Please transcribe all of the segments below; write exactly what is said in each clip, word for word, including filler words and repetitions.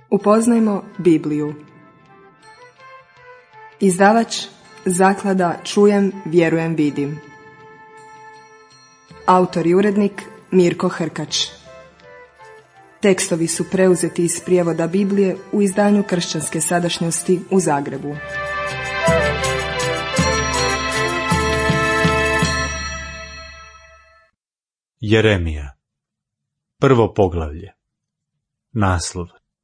Upoznajmo Bibliju. Izdavač Zaklada Čujem, vjerujem, vidim. Autor i urednik Mirko Hrkač. Tekstovi su preuzeti iz prijevoda Biblije u izdanju Kršćanske sadašnjosti u Zagrebu. Jeremija. Prvo poglavlje. Naslov.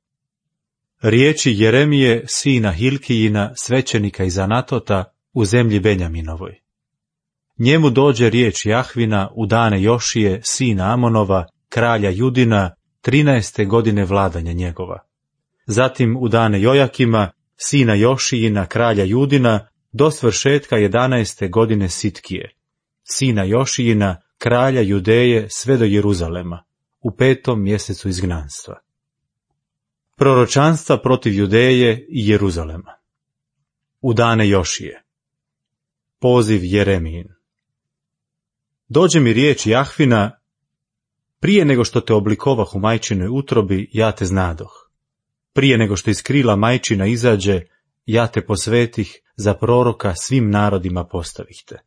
Riječi Jeremije, sina Hilkijina, svećenika iz Anatota, u zemlji Benjaminovoj. Njemu dođe riječ Jahvina u dane Jošije, sina Amonova, kralja Judina, trinaeste godine vladanja njegova. Zatim u dane Jojakima, sina Jošijina, kralja Judina, do svršetka jedanaeste godine Sitkije, sina Jošijina, kralja Judeje, sve do Jeruzalema, u petom mjesecu izgnanstva. Proročanstva protiv Judeje i Jeruzalema. U dane Jošije. Poziv Jeremijin. Dođe mi riječ Jahvina: prije nego što te oblikovah u majčinoj utrobi, ja te znadoh. Prije nego što iz krila majčina izađe, ja te posvetih, za proroka svim narodima postavih te.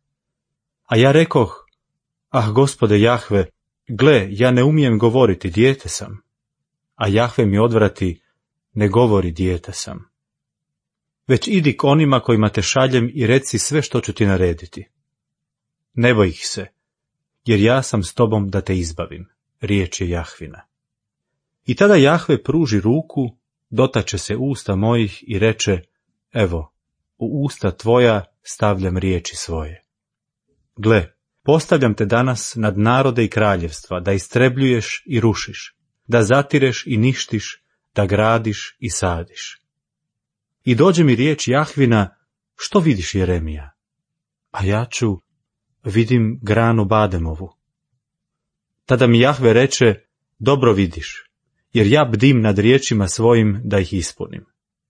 A ja rekoh: ah, Gospode Jahve, gle, ja ne umijem govoriti, dijete sam. A Jahve mi odvrati: ne govori, dijete sam. Već idi k onima kojima te šaljem i reci sve što ću ti narediti. Ne boj ih se, jer ja sam s tobom da te izbavim, riječ je Jahvina. I tada Jahve pruži ruku, dotače se usta mojih i reče: evo, u usta tvoja stavljam riječi svoje. Gle, postavljam te danas nad narode i kraljevstva, da istrebljuješ i rušiš, da zatireš i ništiš, da gradiš i sadiš. I dođe mi riječ Jahvina: što vidiš, Jeremija? A ja ću: vidim granu bademovu. Tada mi Jahve reče: dobro vidiš, jer ja bdim nad riječima svojim da ih ispunim.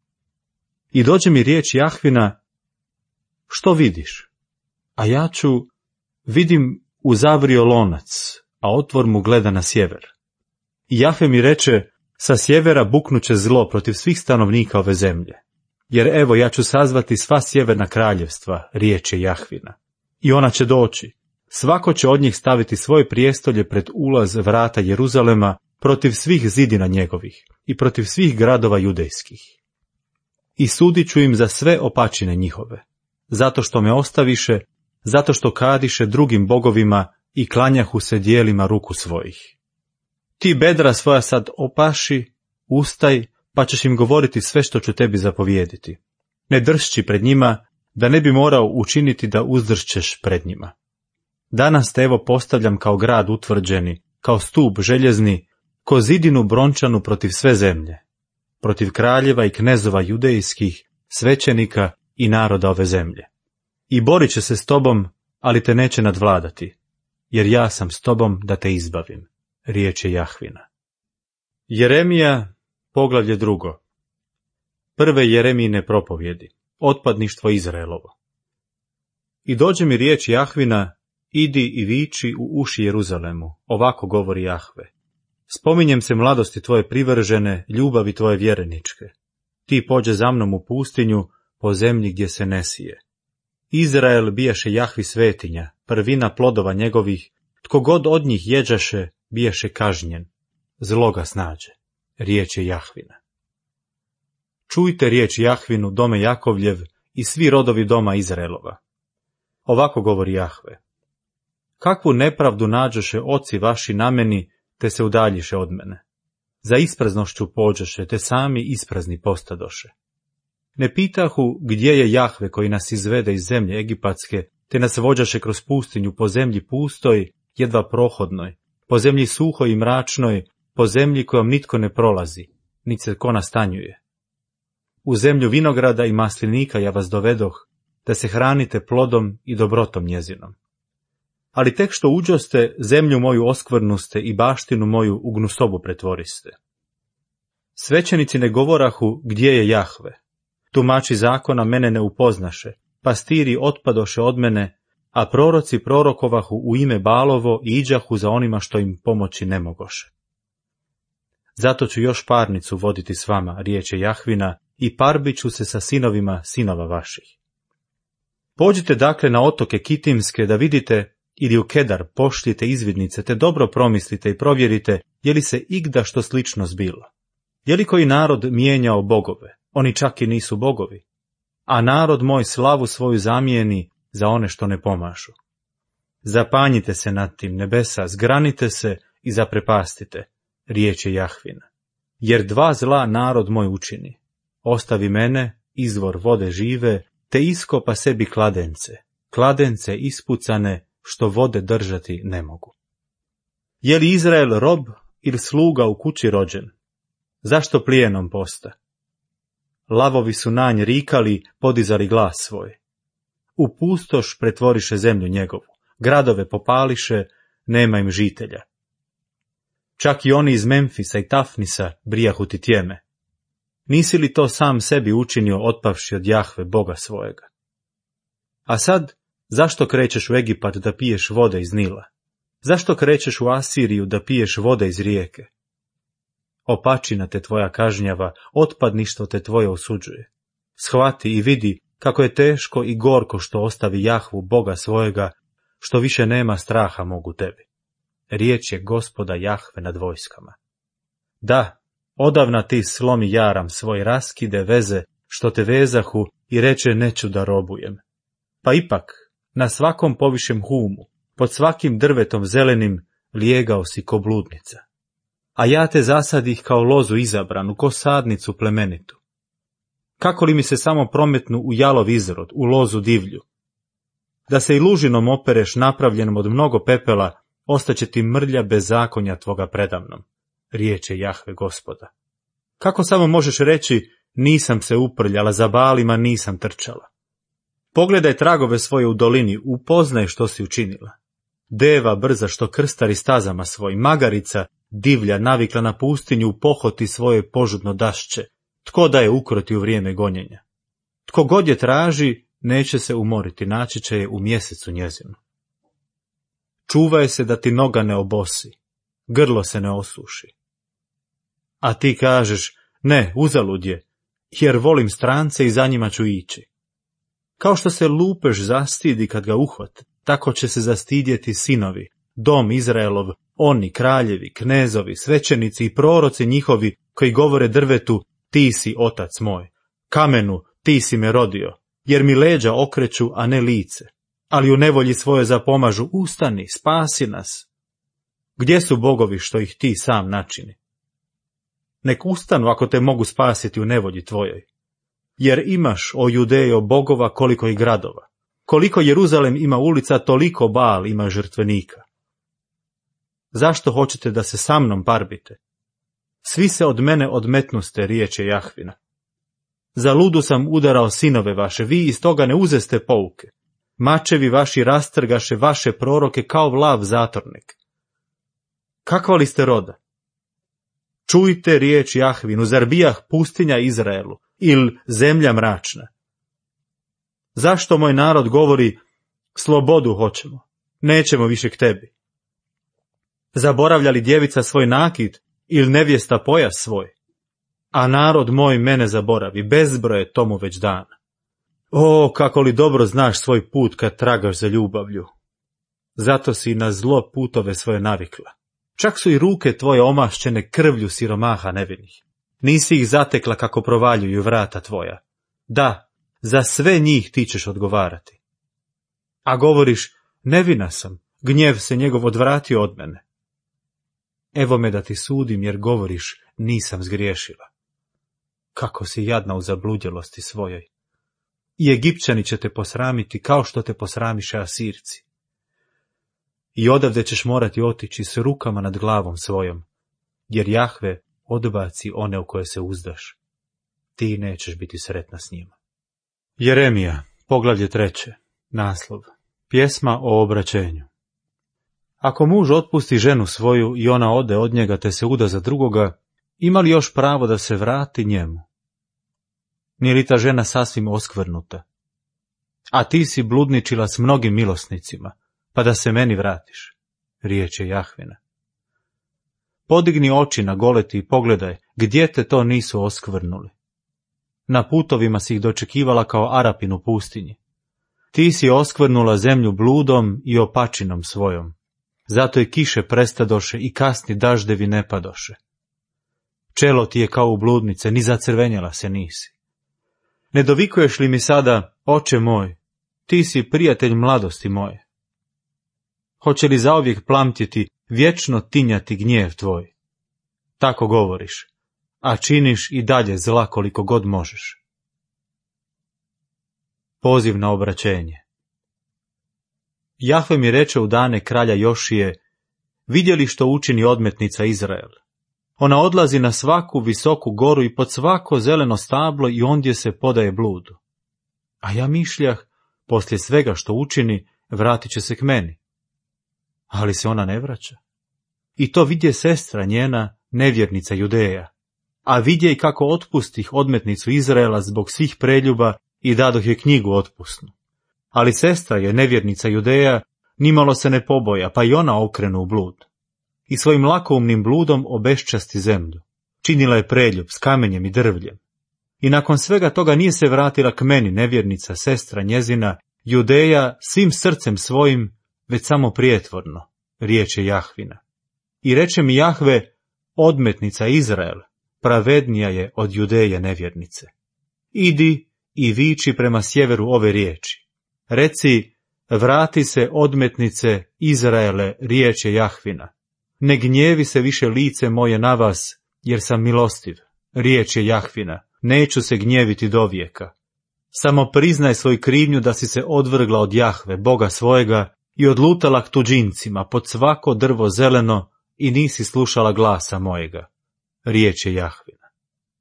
I dođe mi riječ Jahvina: što vidiš? A ja ću: vidim uzavrio lonac, a otvor mu gleda na sjever. I Jahve mi reče: sa sjevera buknuće zlo protiv svih stanovnika ove zemlje. Jer evo, ja ću sazvati sva sjeverna kraljevstva, riječ je Jahvina. I ona će doći. Svako će od njih staviti svoje prijestolje pred ulaz vrata Jeruzalema, protiv svih zidina njegovih i protiv svih gradova judejskih. I sudit ću im za sve opačine njihove, zato što me ostaviše, zato što kadiše drugim bogovima i klanjahu se dijelima ruku svojih. Ti bedra svoja sad opaši, ustaj, pa ćeš im govoriti sve što ću tebi zapovijediti. Ne dršći pred njima, da ne bi morao učiniti da uzdršćeš pred njima. Danas te evo postavljam kao grad utvrđeni, kao stup željezni, ko zidinu brončanu protiv sve zemlje, protiv kraljeva i knezova judejskih, svećenika i naroda ove zemlje. I borit će se s tobom, ali te neće nadvladati, jer ja sam s tobom da te izbavim, riječ je Jahvina. Jeremija, poglavlje drugo. Prve Jeremijine propovjedi, otpadništvo Izraelovo. I dođe mi riječ Jahvina: idi i viči u uši Jeruzalemu, ovako govori Jahve. Spominjem se mladosti tvoje privržene, ljubavi tvoje vjereničke. Ti pođe za mnom u pustinju, po zemlji gdje se ne sije. Izrael bijaše Jahvi svetinja, prvina plodova njegovih, tko god od njih jeđaše, bijaše kažnjen. Zlo ga snađe, riječ je Jahvina. Čujte riječ Jahvinu, dome Jakovljev, i svi rodovi doma Izraelova. Ovako govori Jahve: kakvu nepravdu nađoše oci vaši na meni, te se udaljiše od mene. Za ispraznošću pođoše, te sami isprazni postadoše. Ne pitahu gdje je Jahve koji nas izvede iz zemlje egipatske, te nas vođaše kroz pustinju po zemlji pustoj, jedva prohodnoj, po zemlji suhoj i mračnoj, po zemlji kojom nitko ne prolazi, nit se ko nastanjuje. U zemlju vinograda i maslinika ja vas dovedoh, da se hranite plodom i dobrotom njezinom. Ali tek što uđoste, zemlju moju oskvrnuste i baštinu moju u gnusobu pretvoriste. Svećenici ne govorahu gdje je Jahve. Tumači zakona mene ne upoznaše, pastiri otpadoše od mene, a proroci prorokovahu u ime Balovo i iđahu za onima što im pomoći ne mogoše. Zato ću još parnicu voditi s vama, riječ je Jahvina, i parbit ću se sa sinovima sinova vaših. Pođite dakle na otoke Kitimske da vidite, ili u Kedar pošljite izvidnice, te dobro promislite i provjerite je li se igda što slično zbilo. Je li koji narod mijenjao bogove? Oni čak i nisu bogovi. A narod moj slavu svoju zamijeni za one što ne pomažu. Zapanjite se nad tim, nebesa, zgranite se i zaprepastite, riječ je Jahvina. Jer dva zla narod moj učini. Ostavi mene, izvor vode žive, te iskopa sebi kladence, kladence ispucane, što vode držati ne mogu. Je li Izrael rob ili sluga u kući rođen? Zašto plijenom posta? Lavovi su na nj rikali, podizali glas svoj. U pustoš pretvoriše zemlju njegovu, gradove popališe, nema im žitelja. Čak i oni iz Memfisa i Tafnisa brijahu ti tjeme. Nisi li to sam sebi učinio otpavši od Jahve, Boga svojega? A sad, zašto krećeš u Egipat da piješ vode iz Nila? Zašto krećeš u Asiriju da piješ vode iz rijeke? Opačina te tvoja kažnjava, otpadništvo te tvoje osuđuje. Shvati i vidi kako je teško i gorko što ostavi Jahvu, Boga svojega, što više nema straha mogu tebi. Riječ je Gospoda Jahve nad vojskama. Da, odavna ti slomi jaram svoj, raskide veze, što te vezahu, i reče neću da robujem. Pa ipak, na svakom povišem humu, pod svakim drvetom zelenim, lijegao si ko bludnica. A ja te zasadih kao lozu izabranu, ko sadnicu plemenitu. Kako li mi se samo prometnu u jalov izrod, u lozu divlju? Da se i lužinom opereš napravljenom od mnogo pepela, ostaće ti mrlja bezakonja tvoga predamnom, riječ je Jahve Gospoda. Kako samo možeš reći, nisam se uprljala, za Baalima nisam trčala? Pogledaj tragove svoje u dolini, upoznaj što si učinila. Deva brza što krstari stazama svoj, magarica divlja navikla na pustinju u pohoti svoje požudno dašće. Tko da je ukroti u vrijeme gonjenja? Tko god je traži, neće se umoriti, naći će je u mjesecu njezinu. Čuvaj se da ti noga ne obosi, grlo se ne osuši. A ti kažeš, ne, uzalud je, jer volim strance i za njima ću ići. Kao što se lupež zastidi kad ga uhvate, tako će se zastidjeti sinovi, dom Izraelov, oni kraljevi, knezovi, svećenici i proroci njihovi koji govore drvetu, ti si otac moj, kamenu, ti si me rodio, jer mi leđa okreću, a ne lice, ali u nevolji svoje zapomažu, ustani, spasi nas. Gdje su bogovi što ih ti sam načini? Nek ustanu ako te mogu spasiti u nevolji tvojoj. Jer imaš, o Judejo, bogova koliko i gradova. Koliko Jeruzalem ima ulica, toliko Baal ima žrtvenika. Zašto hoćete da se sa mnom parbite? Svi se od mene odmetnuste, riječ je Jahvina. Za ludu sam udarao sinove vaše, vi iz toga ne uzeste pouke. Mačevi vaši rastrgaše vaše proroke kao vlav zatornik. Kakva li ste roda? Čujte riječ Jahvinu, zar bijah pustinja Izraelu, ili zemlja mračna? Zašto moj narod govori, slobodu hoćemo, nećemo više k tebi? Zaboravlja li djevica svoj nakit, ili nevjesta pojas svoj? A narod moj mene zaboravi, bezbroj je tomu već dana. O, kako li dobro znaš svoj put kad tragaš za ljubavlju. Zato si na zlo putove svoje navikla. Čak su i ruke tvoje omašćene krvlju siromaha nevinih. Nisi ih zatekla kako provaljuju vrata tvoja. Da, za sve njih ti ćeš odgovarati. A govoriš, nevina sam, gnjev se njegov odvratio od mene. Evo me da ti sudim, jer govoriš, nisam zgriješila. Kako si jadna u zabludjelosti svojoj. I Egipćani će te posramiti kao što te posramiše Asirci. I odavde ćeš morati otići s rukama nad glavom svojom, jer Jahve odbaci one u koje se uzdaš. Ti nećeš biti sretna s njima. Jeremija, poglavlje treće, naslov, pjesma o obraćenju. Ako muž otpusti ženu svoju i ona ode od njega te se uda za drugoga, ima li još pravo da se vrati njemu? Nije li ta žena sasvim oskvrnuta? A ti si bludničila s mnogim milosnicima, pa da se meni vratiš, riječ je Jahvina. Podigni oči na goleti i pogledaj, gdje te to nisu oskvrnuli. Na putovima si ih dočekivala kao Arapin u pustinji. Ti si oskvrnula zemlju bludom i opačinom svojom. Zato i kiše prestadoše i kasni daždevi ne padoše. Čelo ti je kao u bludnice, ni zacrvenjela se nisi. Ne dovikuješ li mi sada, oče moj, ti si prijatelj mladosti moje? Hoće li zauvijek plamtjeti, vječno tinjati gnjev tvoj? Tako govoriš, a činiš i dalje zla koliko god možeš. Poziv na obraćenje. Jahve mi reče u dane kralja Jošije, vidjeli što učini odmetnica Izrael. Ona odlazi na svaku visoku goru i pod svako zeleno stablo i ondje se podaje bludu. A ja mišljah, poslije svega što učini, vratit će se k meni. Ali se ona ne vraća. I to vidje sestra njena, nevjernica Judeja. A vidje i kako otpustih odmetnicu Izraela zbog svih preljuba i dadoh je knjigu otpusnu. Ali sestra je, nevjernica Judeja, nimalo se ne poboja, pa i ona okrenu u blud. I svojim lakoumnim bludom obeščasti zemlju. Činila je preljub s kamenjem i drvljem. I nakon svega toga nije se vratila k meni, nevjernica, sestra njezina, Judeja, svim srcem svojim, već samo prijetvorno, riječ je Jahvina. I reče mi Jahve, odmetnica Izrael, pravednija je od Judeje nevjernice. Idi i viči prema sjeveru ove riječi. Reci, vrati se odmetnice Izraele, riječ je Jahvina. Ne gnjevi se više lice moje na vas, jer sam milostiv, riječ je Jahvina, neću se gnjeviti do vijeka. Samo priznaj svoju krivnju da si se odvrgla od Jahve, Boga svojega, i odlutala k tuđincima pod svako drvo zeleno i nisi slušala glasa mojega, riječ je Jahvina.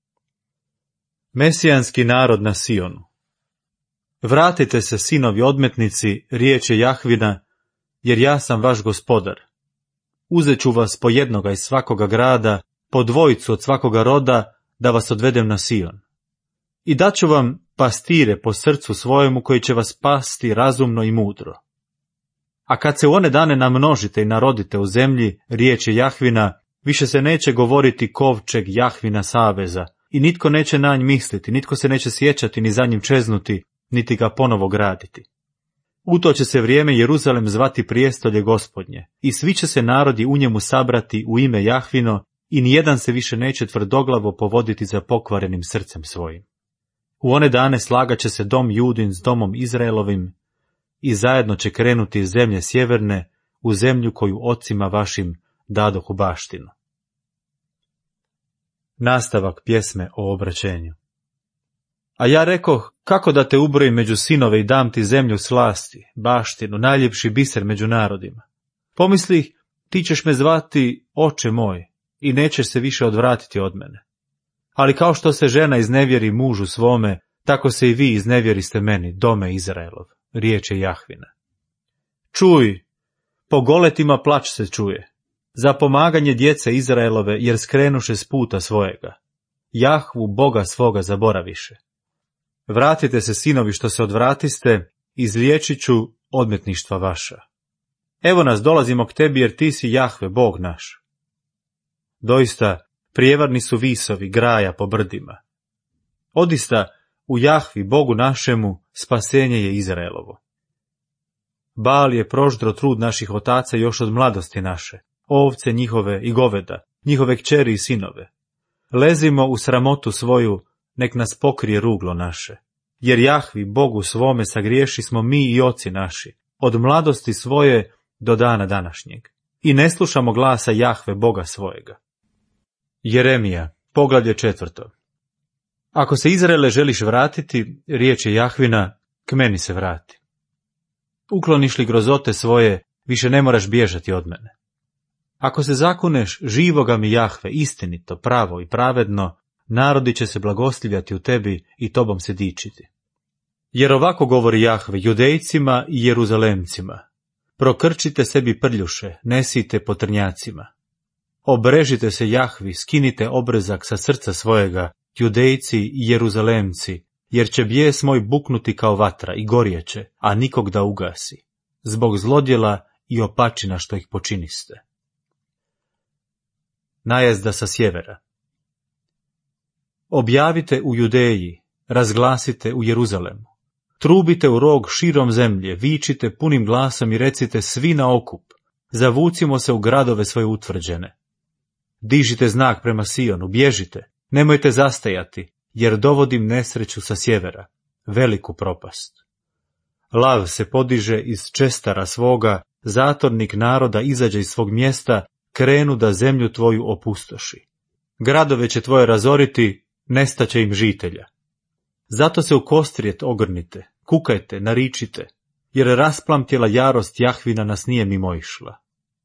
Mesijanski narod na Sionu. Vratite se, sinovi odmetnici, riječ je Jahvina, jer ja sam vaš gospodar. Uzet ću vas po jednoga iz svakoga grada, po dvojicu od svakoga roda, da vas odvedem na Sion. I daću vam pastire po srcu svojemu koji će vas pasti razumno i mudro. A kad se u one dane namnožite i narodite u zemlji, riječ je Jahvina, više se neće govoriti kovčeg Jahvina saveza, i nitko neće na nj misliti, nitko se neće sjećati ni za njim čeznuti, niti ga ponovo graditi. U to će se vrijeme Jeruzalem zvati prijestolje Gospodnje, i svi će se narodi u njemu sabrati u ime Jahvino, i nijedan se više neće tvrdoglavo povoditi za pokvarenim srcem svojim. U one dane slagat će se dom Judin s domom Izraelovim, i zajedno će krenuti iz zemlje sjeverne u zemlju koju ocima vašim dadoh u baštinu. Nastavak pjesme o obraćenju. A ja rekoh, kako da te ubrojim među sinove i dam ti zemlju slasti, baštinu, najljepši biser među narodima. Pomislih, ti ćeš me zvati oče moj i nećeš se više odvratiti od mene. Ali kao što se žena iznevjeri mužu svome, tako se i vi iznevjeriste meni, dome Izraelov, riječ je Jahvina. Čuj, po goletima plać se čuje, za pomaganje djece Izraelove, jer skrenuše s puta svojega. Jahvu, Boga svoga, zaboraviše. Vratite se, sinovi, što se odvratiste, izliječit ću odmetništva vaša. Evo nas, dolazimo k tebi, jer ti si Jahve, Bog naš. Doista, prijevarni su visovi, graja po brdima. Odista, u Jahvi, Bogu našemu, spasenje je Izraelovo. Baal je proždro trud naših otaca još od mladosti naše, ovce njihove i goveda, njihove kćeri i sinove. Lezimo u sramotu svoju, nek nas pokrije ruglo naše. Jer Jahvi, Bogu svome, sagriješi smo mi i oci naši, od mladosti svoje do dana današnjeg. I ne slušamo glasa Jahve, Boga svojega. Jeremija, poglavlje četvrto. Ako se Izraele želiš vratiti, riječ je Jahvina, k meni se vrati. Ukloniš li grozote svoje, više ne moraš bježati od mene. Ako se zakuneš živoga mi Jahve, istinito, pravo i pravedno, narodi će se blagoslivljati u tebi i tobom se dičiti. Jer ovako govori Jahve Judejcima i Jeruzalemcima. Prokrčite sebi prljuše, nesite po trnjacima. Obrežite se Jahvi, skinite obrezak sa srca svojega, Judejci i Jeruzalemci, jer će bijes moj buknuti kao vatra i gorjeće, a nikog da ugasi, zbog zlodjela i opačina što ih počiniste. najezda sa sjevera. Objavite u Judeji, razglasite u Jeruzalemu. Trubite u rog širom zemlje, vičite punim glasom i recite svi na okup. Zavucimo se u gradove svoje utvrđene. Dižite znak prema Sionu, bježite, nemojte zastajati, jer dovodim nesreću sa sjevera, veliku propast. Lav se podiže iz čestara svoga, zatornik naroda izađe iz svog mjesta, krenu da zemlju tvoju opustoši. Gradove će tvoje razoriti, nestaće im žitelja. Zato se u kostrijet ogrnite, kukajte, naričite, jer rasplamtjela jarost Jahvina nas nije mimoišla.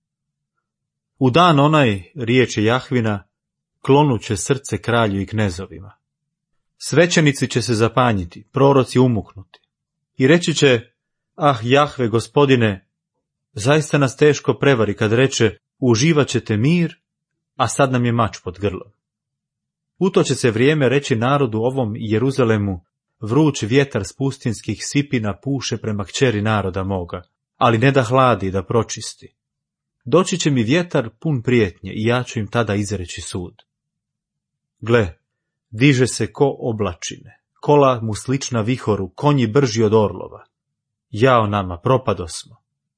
U dan onaj, riječi Jahvina, klonuće srce kralju i knezovima. Svećenici će se zapanjiti, proroci umuknuti. I reći će, ah Jahve gospodine, zaista nas teško prevari kad reče, uživat ćete mir, a sad nam je mač pod grlom. U to će se vrijeme reći narodu ovom Jeruzalemu, vruć vjetar s pustinskih sipina puše prema kćeri naroda moga, ali ne da hladi, da pročisti. Doći će mi vjetar pun prijetnje i ja ću im tada izreći sud. Gle, diže se ko oblačine, kola mu slična vihoru, konji brži od orlova. Jao nama, propado smo.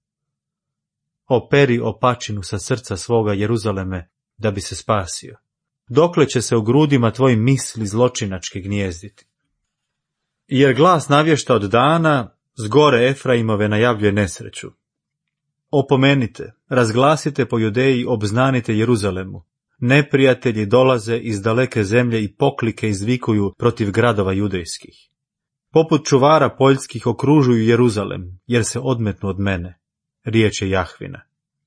Operi opačinu sa srca svoga Jeruzaleme, da bi se spasio. Dokle će se u grudima tvojim misli zločinački gnjezditi? Jer glas navješta od dana, s gore Efraimove najavljuje nesreću. Opomenite, razglasite po Judeji, obznanite Jeruzalemu. Neprijatelji dolaze iz daleke zemlje i poklike izvikuju protiv gradova judejskih. Poput čuvara poljskih okružuju Jeruzalem, jer se odmetnu od mene, riječ je Jahvina.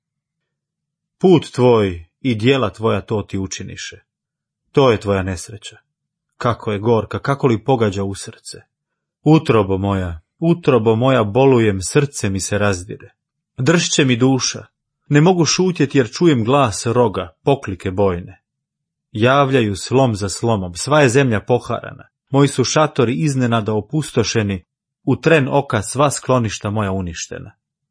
Put tvoj i djela tvoja to ti učiniše. To je tvoja nesreća. Kako je gorka, kako li pogađa u srce. Utrobo moja, utrobo moja, bolujem, srce mi se razdire. Dršće mi duša, ne mogu šutjeti jer čujem glas roga, poklike bojne. Javljaju slom za slomom, sva je zemlja poharana, moji su šatori iznenada opustošeni, u tren oka sva skloništa moja uništena.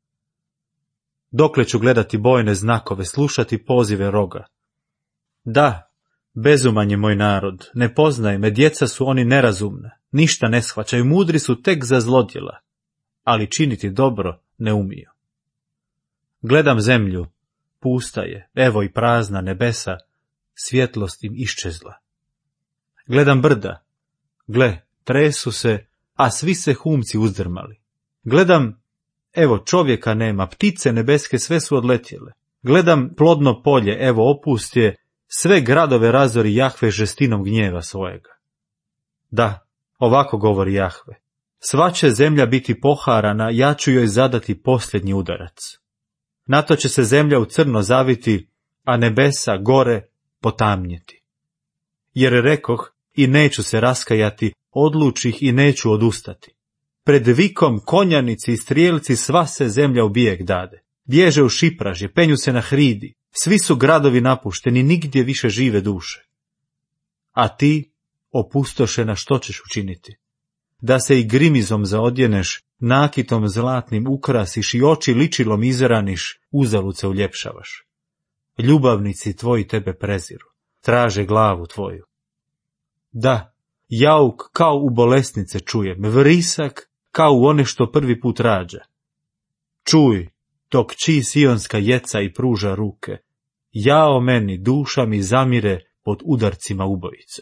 Dokle ću gledati bojne znakove, slušati pozive roga? Da, bezuman je moj narod, ne poznaje me, djeca su oni nerazumna, ništa ne shvaćaju, mudri su tek za zlodjela, ali činiti dobro ne umiju. Gledam zemlju, pusta je, evo i prazna nebesa, svjetlost im iščezla. Gledam brda, gle, tresu se, a svi se humci uzdrmali. Gledam, evo čovjeka nema, ptice nebeske sve su odletjele. Gledam plodno polje, evo opust je, sve gradove razori Jahve žestinom gnjeva svojega. Da, ovako govori Jahve, sva će zemlja biti poharana, ja ću joj zadati posljednji udarac. Na to će se zemlja u crno zaviti, a nebesa gore potamnjeti. Jer rekoh i neću se raskajati, odlučih i neću odustati. Pred vikom konjanici i strijelci sva se zemlja u bijeg dade. Bježe u šipražje, penju se na hridi, svi su gradovi napušteni, nigdje više žive duše. A ti, opustošena, što ćeš učiniti? Da se i grimizom zaodjeneš, nakitom zlatnim ukrasiš i oči ličilom izraniš, uzalud se uljepšavaš. Ljubavnici tvoji tebe preziru, traže glavu tvoju. Da, jauk kao u bolesnice čujem, vrisak kao u one što prvi put rađa. Čuj, dok kći sionska jeca i pruža ruke, jao meni, duša mi zamire pod udarcima ubojica.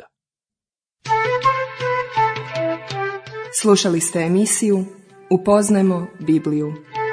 Slušali ste emisiju Upoznajmo Bibliju.